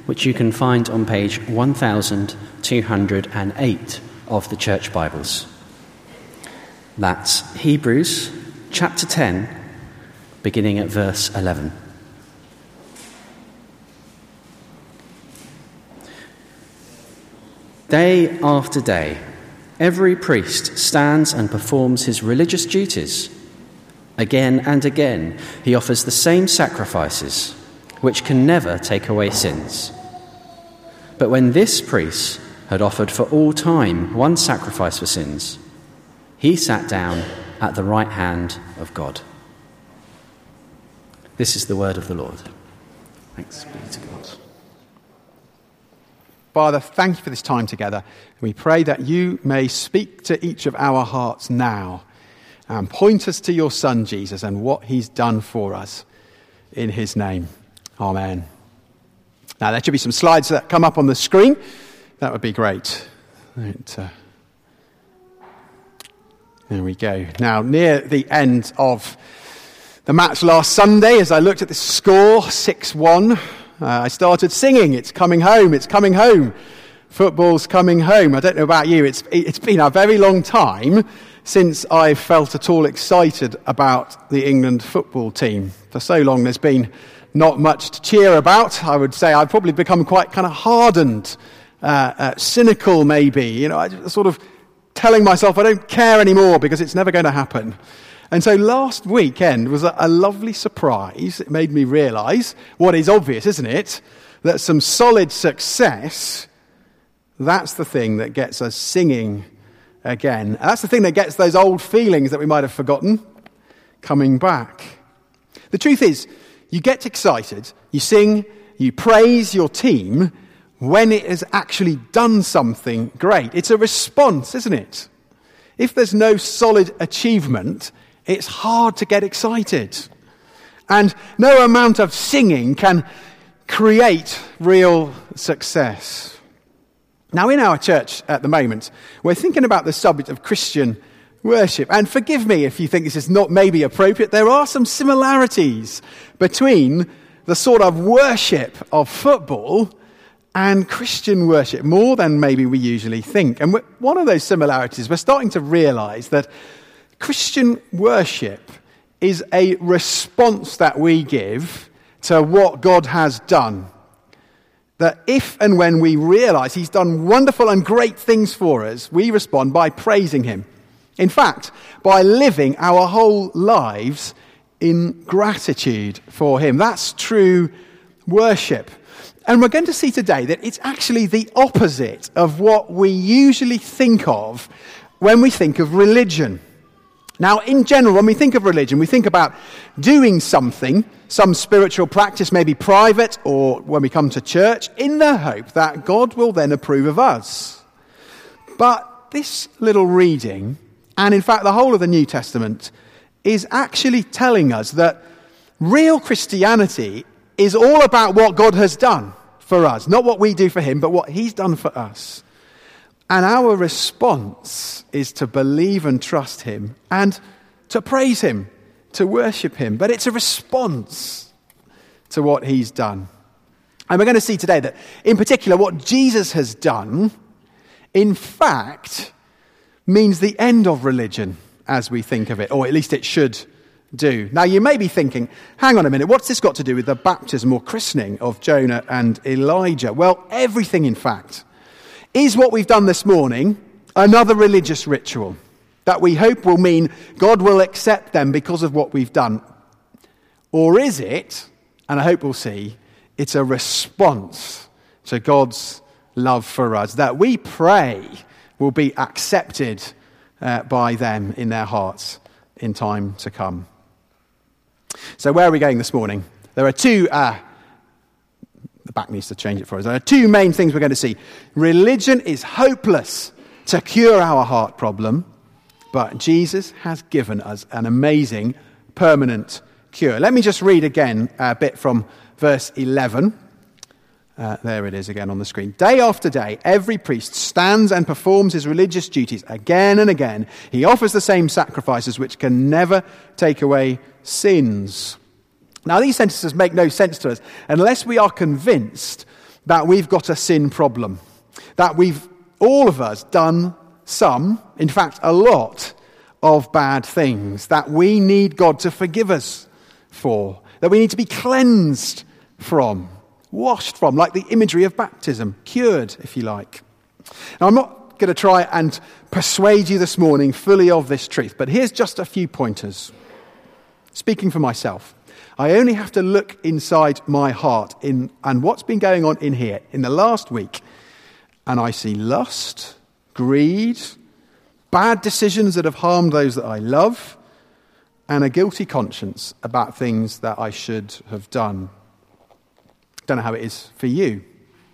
which you can find on page 1208 of the Church Bibles. That's Hebrews chapter 10, beginning at verse 11. Day after day, every priest stands and performs his religious duties. Again and again, he offers the same sacrifices, which can never take away sins. But when this priest had offered for all time one sacrifice for sins, he sat down at the right hand of God. This is the word of the Lord. Thanks be to God. Father, thank you for this time together. We pray that you may speak to each of our hearts now and point us to your Son, Jesus, and what he's done for us in his name. Amen. Now, there should be some slides that come up on the screen. That would be great. There we go. Now, near the end of the match last Sunday, as I looked at the score, 6-1, I started singing, "It's coming home, it's coming home. Football's coming home." I don't know about you, it's been a very long time since I felt at all excited about the England football team. For so long there's been not much to cheer about. I would say I've probably become quite kind of hardened, cynical maybe. I just sort of telling myself I don't care anymore because it's never going to happen. And so last weekend was a lovely surprise. It made me realise what is obvious, isn't it? That some solid success, that's the thing that gets us singing again. That's the thing that gets those old feelings that we might have forgotten coming back. The truth is, you get excited, you sing, you praise your team when it has actually done something great. It's a response, isn't it? If there's no solid achievement, it's hard to get excited. And no amount of singing can create real success. Now, in our church at the moment, we're thinking about the subject of Christian worship. And forgive me if you think this is not maybe appropriate. There are some similarities between the sort of worship of football and Christian worship, more than maybe we usually think. And one of those similarities, we're starting to realise that Christian worship is a response that we give to what God has done. That if and when we realise he's done wonderful and great things for us, we respond by praising him. In fact, by living our whole lives in gratitude for him. That's true worship. And we're going to see today that it's actually the opposite of what we usually think of when we think of religion. Now, in general, when we think of religion, we think about doing something, some spiritual practice, maybe private, or when we come to church, in the hope that God will then approve of us. But this little reading, and in fact the whole of the New Testament, is actually telling us that real Christianity is all about what God has done for us. Not what we do for him, but what he's done for us. And our response is to believe and trust him and to praise him, to worship him. But it's a response to what he's done. And we're going to see today that, in particular, what Jesus has done, in fact, means the end of religion as we think of it, or at least it should do. Now, you may be thinking, hang on a minute, what's this got to do with the baptism or christening of Jonah and Elijah? Well, everything, in fact. Is what we've done this morning another religious ritual that we hope will mean God will accept them because of what we've done? Or is it, and I hope we'll see, it's a response to God's love for us that we pray will be accepted by them in their hearts in time to come. So where are we going this morning? There are two... The back needs to change it for us. There are two main things we're going to see. Religion is hopeless to cure our heart problem, but Jesus has given us an amazing permanent cure. Let me just read again a bit from verse 11. There it is again on the screen. Day after day, every priest stands and performs his religious duties again and again. He offers the same sacrifices which can never take away sins. Now, these sentences make no sense to us unless we are convinced that we've got a sin problem, that we've, all of us, done some, in fact a lot, of bad things, that we need God to forgive us for, that we need to be cleansed from, washed from, like the imagery of baptism, cured, if you like. Now, I'm not going to try and persuade you this morning fully of this truth, but here's just a few pointers. Speaking for myself, I only have to look inside my heart and what's been going on in here in the last week, and I see lust, greed, bad decisions that have harmed those that I love, and a guilty conscience about things that I should have done. Don't know how it is for you.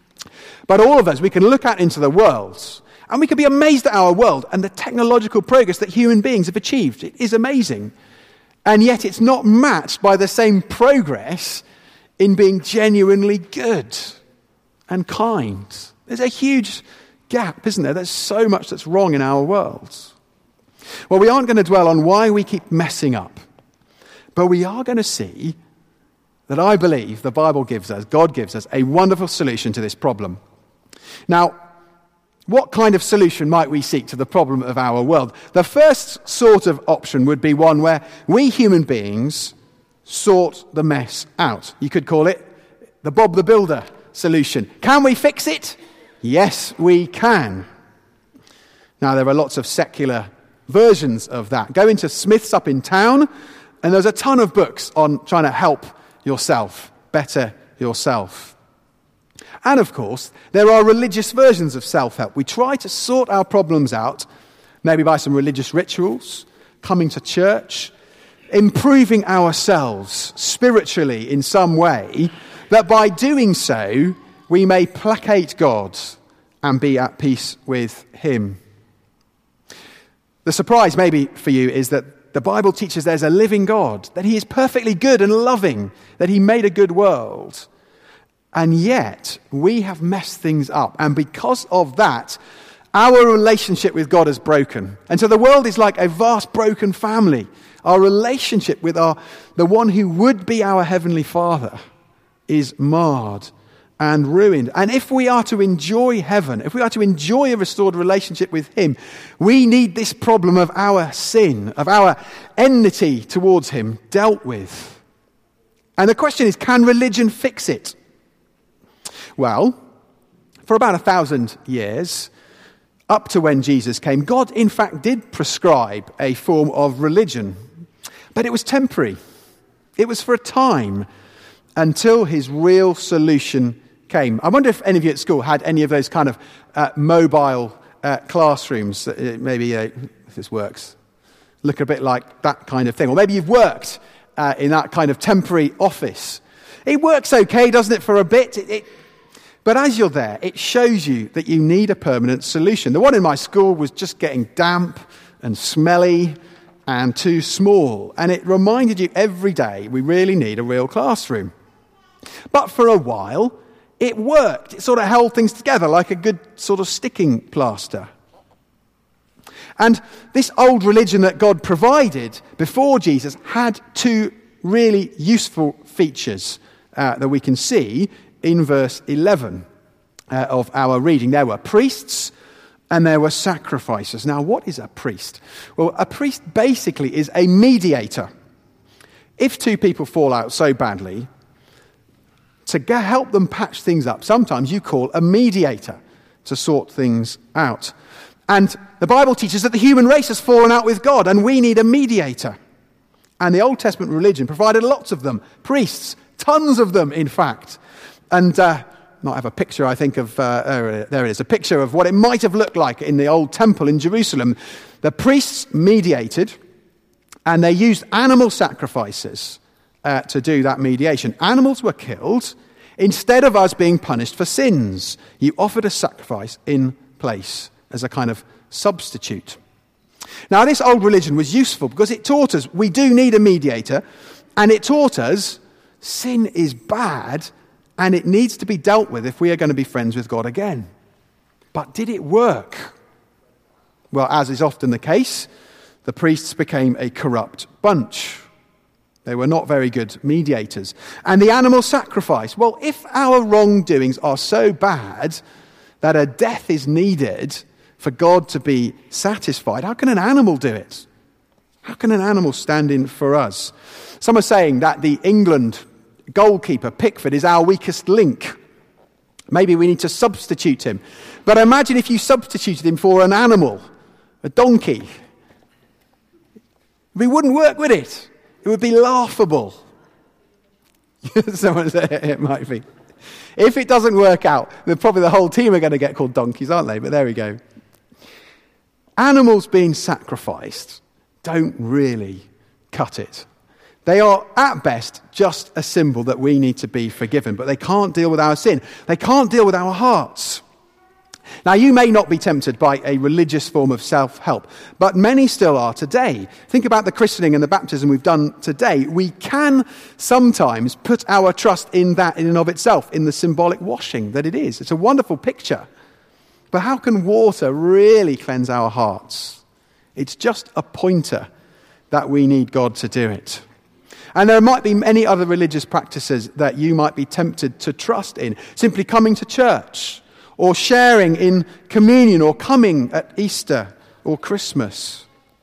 But all of us, we can look out into the world, and we can be amazed at our world and the technological progress that human beings have achieved. It is amazing. And yet it's not matched by the same progress in being genuinely good and kind. There's a huge gap, isn't there? There's so much that's wrong in our world. Well, we aren't going to dwell on why we keep messing up, but we are going to see that I believe the Bible gives us, God gives us, a wonderful solution to this problem. Now, what kind of solution might we seek to the problem of our world? The first sort of option would be one where we human beings sort the mess out. You could call it the Bob the Builder solution. Can we fix it? Yes, we can. Now, there are lots of secular versions of that. Go into Smith's up in town, and there's a ton of books on trying to help yourself, better yourself. And of course, there are religious versions of self-help. We try to sort our problems out, maybe by some religious rituals, coming to church, improving ourselves spiritually in some way, that by doing so, we may placate God and be at peace with him. The surprise maybe for you is that the Bible teaches there's a living God, that he is perfectly good and loving, that he made a good world. And yet, we have messed things up. And because of that, our relationship with God is broken. And so the world is like a vast broken family. Our relationship with the one who would be our Heavenly Father is marred and ruined. And if we are to enjoy heaven, if we are to enjoy a restored relationship with him, we need this problem of our sin, of our enmity towards him, dealt with. And the question is, can religion fix it? Well, for about 1,000 years, up to when Jesus came, God in fact did prescribe a form of religion. But it was temporary. It was for a time until his real solution came. I wonder if any of you at school had any of those kind of mobile classrooms. Maybe, if this works, look a bit like that kind of thing. Or maybe you've worked in that kind of temporary office. It works okay, doesn't it, for a bit? But as you're there, it shows you that you need a permanent solution. The one in my school was just getting damp and smelly and too small. And it reminded you every day we really need a real classroom. But for a while, it worked. It sort of held things together like a good sort of sticking plaster. And this old religion that God provided before Jesus had two really useful features that we can see in verse 11 of our reading. There were priests and there were sacrifices. Now, what is a priest? Well, a priest basically is a mediator. If two people fall out so badly, to help them patch things up, sometimes you call a mediator to sort things out. And the Bible teaches that the human race has fallen out with God, and we need a mediator. And the Old Testament religion provided lots of them, priests, tons of them, in fact. And might have a picture, I think, of, there it is, a picture of what it might have looked like in the old temple in Jerusalem. The priests mediated, and they used animal sacrifices to do that mediation. Animals were killed instead of us being punished for sins. You offered a sacrifice in place as a kind of substitute. Now, this old religion was useful because it taught us we do need a mediator, and it taught us sin is bad and it needs to be dealt with if we are going to be friends with God again. But did it work? Well, as is often the case, the priests became a corrupt bunch. They were not very good mediators. And the animal sacrifice. Well, if our wrongdoings are so bad that a death is needed for God to be satisfied, how can an animal do it? How can an animal stand in for us? Some are saying that the England goalkeeper, Pickford, is our weakest link. Maybe we need to substitute him. But imagine if you substituted him for an animal, a donkey. We wouldn't work, would it? It would be laughable. Someone said it might be. If it doesn't work out, then probably the whole team are going to get called donkeys, aren't they? But there we go. Animals being sacrificed don't really cut it. They are, at best, just a symbol that we need to be forgiven, but they can't deal with our sin. They can't deal with our hearts. Now, you may not be tempted by a religious form of self-help, but many still are today. Think about the christening and the baptism we've done today. We can sometimes put our trust in that in and of itself, in the symbolic washing that it is. It's a wonderful picture. But how can water really cleanse our hearts? It's just a pointer that we need God to do it. And there might be many other religious practices that you might be tempted to trust in. Simply coming to church, or sharing in communion, or coming at Easter or Christmas.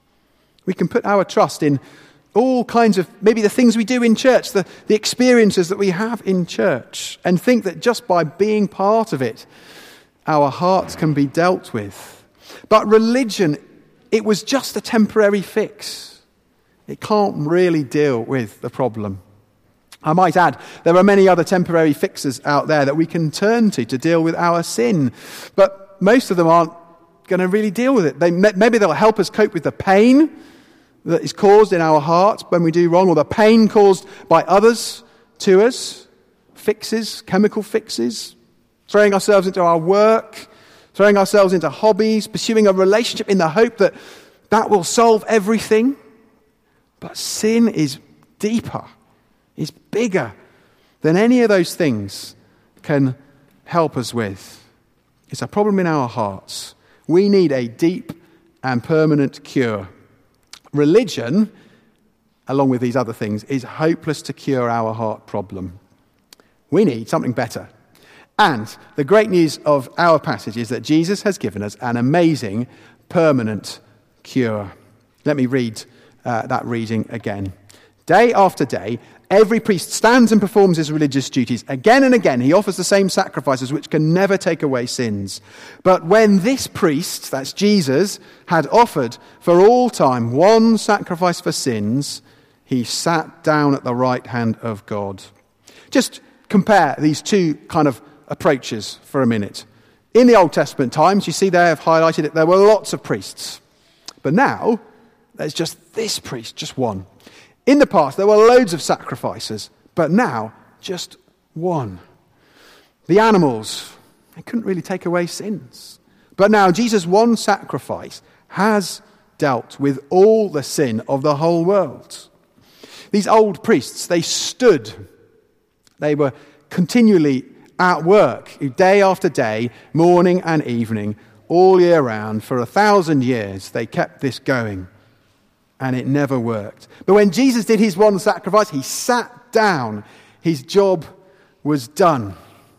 We can put our trust in all kinds of, maybe the things we do in church, the experiences that we have in church, and think that just by being part of it, our hearts can be dealt with. But religion, it was just a temporary fix. It can't really deal with the problem. I might add, there are many other temporary fixes out there that we can turn to deal with our sin. But most of them aren't going to really deal with it. Maybe they'll help us cope with the pain that is caused in our hearts when we do wrong, or the pain caused by others to us. Fixes, chemical fixes, throwing ourselves into our work, throwing ourselves into hobbies, pursuing a relationship in the hope that that will solve everything. But sin is deeper. Is bigger than any of those things can help us with. It's a problem in our hearts. We need a deep and permanent cure. Religion, along with these other things, is hopeless to cure our heart problem. We need something better. And the great news of our passage is that Jesus has given us an amazing permanent cure. Let me read that reading again. Day after day, every priest stands and performs his religious duties. Again and again, he offers the same sacrifices which can never take away sins. But when this priest, that's Jesus, had offered for all time one sacrifice for sins, he sat down at the right hand of God. Just compare these two kind of approaches for a minute. In the Old Testament times, you see there I've highlighted it, there were lots of priests. But now, there's just this priest, just one. In the past, there were loads of sacrifices, but now, just one. The animals, they couldn't really take away sins. But now, Jesus' one sacrifice has dealt with all the sin of the whole world. These old priests, they stood. They were continually at work, day after day, morning and evening, all year round. For 1,000 years, they kept this going. And it never worked. But when Jesus did his one sacrifice, he sat down. His job was done.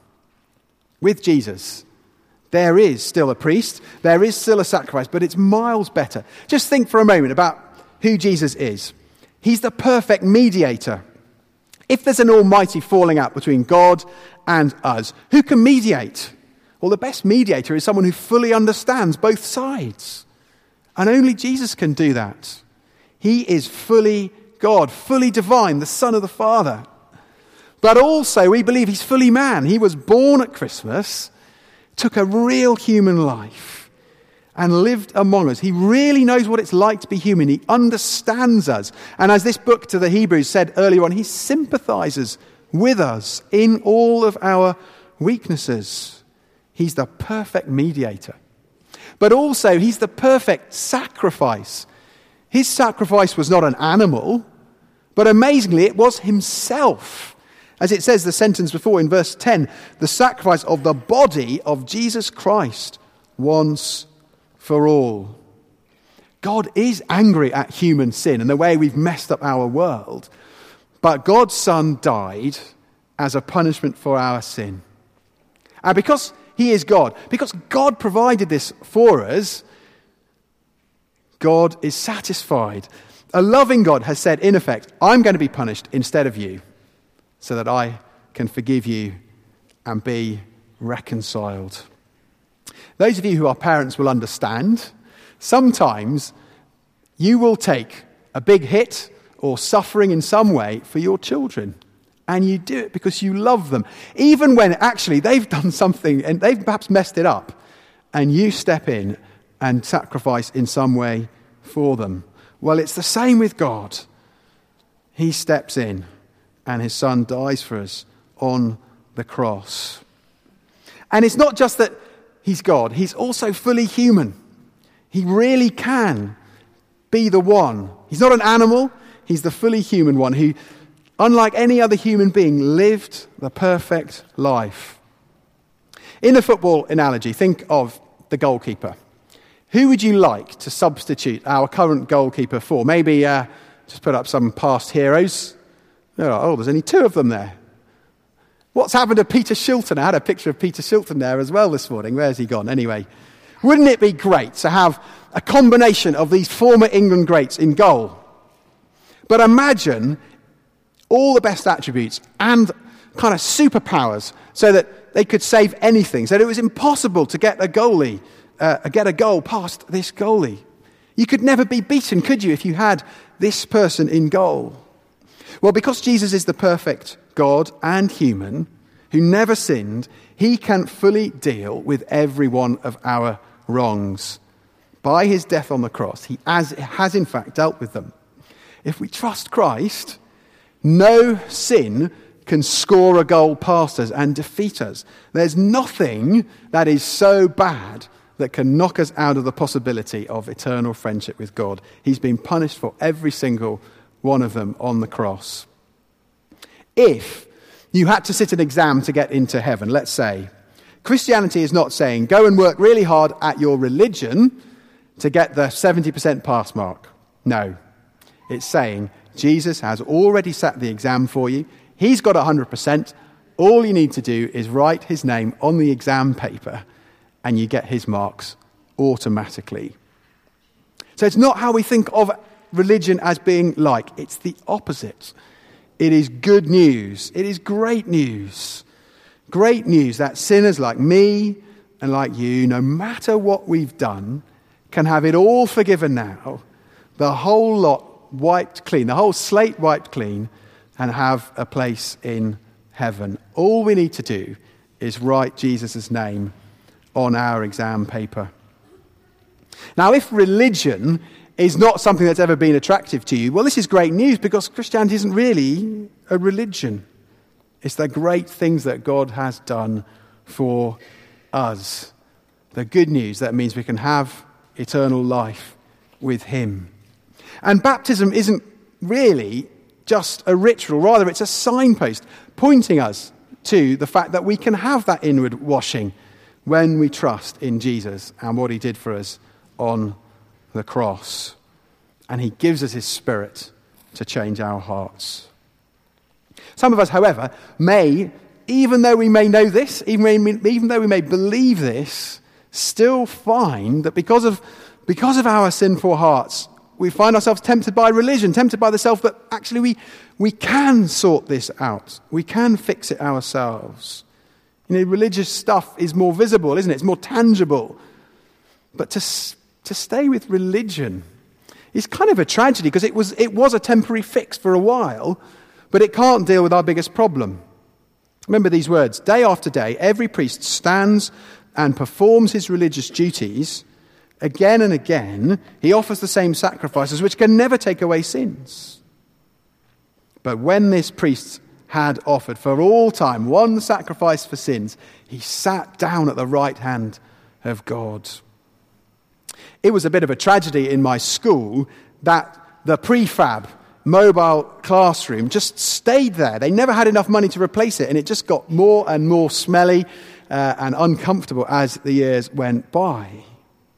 With Jesus, there is still a priest, there is still a sacrifice, but it's miles better. Just think for a moment about who Jesus is. He's the perfect mediator. If there's an almighty falling out between God and us, who can mediate? Well, the best mediator is someone who fully understands both sides. And only Jesus can do that. He is fully God, fully divine, the Son of the Father. But also, we believe he's fully man. He was born at Christmas, took a real human life, and lived among us. He really knows what it's like to be human. He understands us. And as this book to the Hebrews said earlier on, he sympathizes with us in all of our weaknesses. He's the perfect mediator. But also, he's the perfect sacrifice. His sacrifice was not an animal, but amazingly, it was himself. As it says the sentence before in verse 10, the sacrifice of the body of Jesus Christ once for all. God is angry at human sin and the way we've messed up our world, But God's Son died as a punishment for our sin. And because he is God, because God provided this for us, God is satisfied. A loving God has said, in effect, I'm going to be punished instead of you, so that I can forgive you and be reconciled. Those of you who are parents will understand, sometimes you will take a big hit or suffering in some way for your children. And you do it because you love them. Even when actually they've done something and they've perhaps messed it up. And you step in and sacrifice in some way for them. Well, it's the same with God. He steps in and his Son dies for us on the cross. And it's not just that he's God. He's also fully human. He really can be the one. He's not an animal. He's the fully human one who, unlike any other human being, lived the perfect life. In the football analogy, think of the goalkeeper. Who would you like to substitute our current goalkeeper for? Maybe just put up some past heroes. Oh, there's only two of them there. What's happened to Peter Shilton? I had a picture of Peter Shilton there as well this morning. Where's he gone? Anyway, wouldn't it be great to have a combination of these former England greats in goal? But imagine all the best attributes and kind of superpowers so that they could save anything, so that it was impossible to get a goal past this goalie. You could never be beaten, could you, if you had this person in goal? Well, because Jesus is the perfect God and human who never sinned, he can fully deal with every one of our wrongs. By his death on the cross, he has in fact dealt with them. If we trust Christ, no sin can score a goal past us and defeat us. There's nothing that is so bad that can knock us out of the possibility of eternal friendship with God. He's been punished for every single one of them on the cross. If you had to sit an exam to get into heaven, let's say, Christianity is not saying go and work really hard at your religion to get the 70% pass mark. No. It's saying Jesus has already sat the exam for you. He's got 100%. All you need to do is write his name on the exam paper and you get his marks automatically. So it's not how we think of religion as being like. It's the opposite. It is good news. It is great news. Great news that sinners like me and like you, no matter what we've done, can have it all forgiven now. The whole lot wiped clean, the whole slate wiped clean, and have a place in heaven. All we need to do is write Jesus' name on our exam paper. Now, if religion is not something that's ever been attractive to you, well, this is great news because Christianity isn't really a religion. It's the great things that God has done for us. The good news that means we can have eternal life with him. And baptism isn't really just a ritual. Rather, it's a signpost pointing us to the fact that we can have that inward washing when we trust in Jesus and what he did for us on the cross. And he gives us his Spirit to change our hearts. Some of us, however, may, even though we may know this, even though we may believe this, still find that because of our sinful hearts, we find ourselves tempted by religion, tempted by the self that actually we can sort this out. We can fix it ourselves. You know, religious stuff is more visible, isn't it? It's more tangible. But to stay with religion is kind of a tragedy because it was a temporary fix for a while, but it can't deal with our biggest problem. Remember these words: day after day, every priest stands and performs his religious duties. Again and again, he offers the same sacrifices which can never take away sins. But when this priest had offered for all time one sacrifice for sins, he sat down at the right hand of God. It was a bit of a tragedy in my school that the prefab mobile classroom just stayed there. They never had enough money to replace it, and it just got more and more smelly and uncomfortable as the years went by.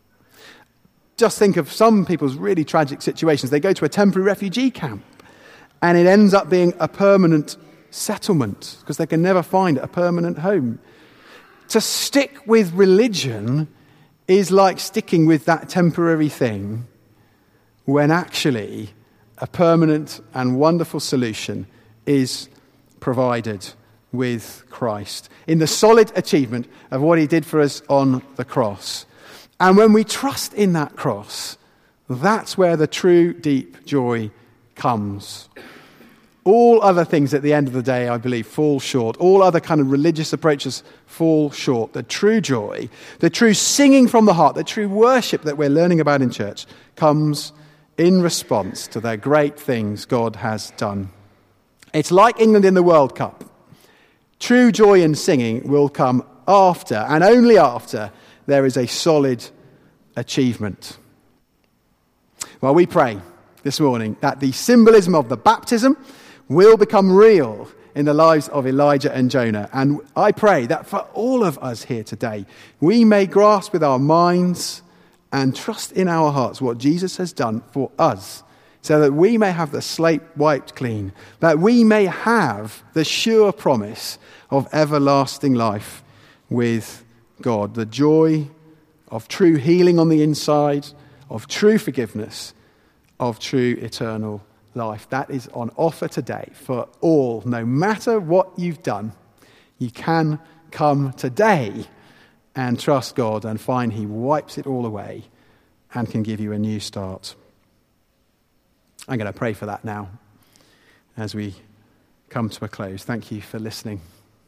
Just think of some people's really tragic situations. They go to a temporary refugee camp, And it ends up being a permanent settlement because they can never find a permanent home. To stick with religion is like sticking with that temporary thing when actually a permanent and wonderful solution is provided with Christ in the solid achievement of what he did for us on the cross. And when we trust in that cross, that's where the true deep joy comes. All other things at the end of the day, I believe, fall short. All other kind of religious approaches fall short. The true joy, the true singing from the heart, the true worship that we're learning about in church comes in response to the great things God has done. It's like England in the World Cup. True joy in singing will come after, and only after, there is a solid achievement. Well, we pray this morning that the symbolism of the baptism will become real in the lives of Elijah and Jonah. And I pray that for all of us here today, we may grasp with our minds and trust in our hearts what Jesus has done for us, so that we may have the slate wiped clean, that we may have the sure promise of everlasting life with God, the joy of true healing on the inside, of true forgiveness, of true eternal life. That is on offer today for all. No matter what you've done, you can come today and trust God and find he wipes it all away and can give you a new start. I'm going to pray for that now as we come to a close. Thank you for listening.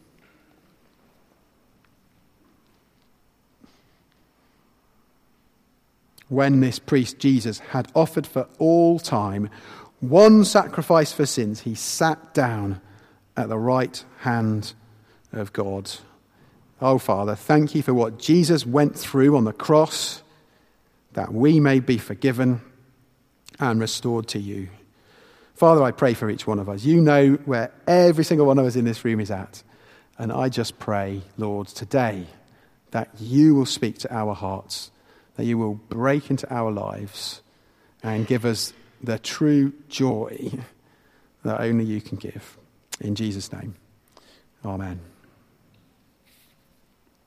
When this priest Jesus had offered for all time one sacrifice for sins, he sat down at the right hand of God. Oh, Father, thank you for what Jesus went through on the cross, that we may be forgiven and restored to you. Father, I pray for each one of us. You know where every single one of us in this room is at. And I just pray, Lord, today that you will speak to our hearts, that you will break into our lives and give us the true joy that only you can give. In Jesus' name, amen.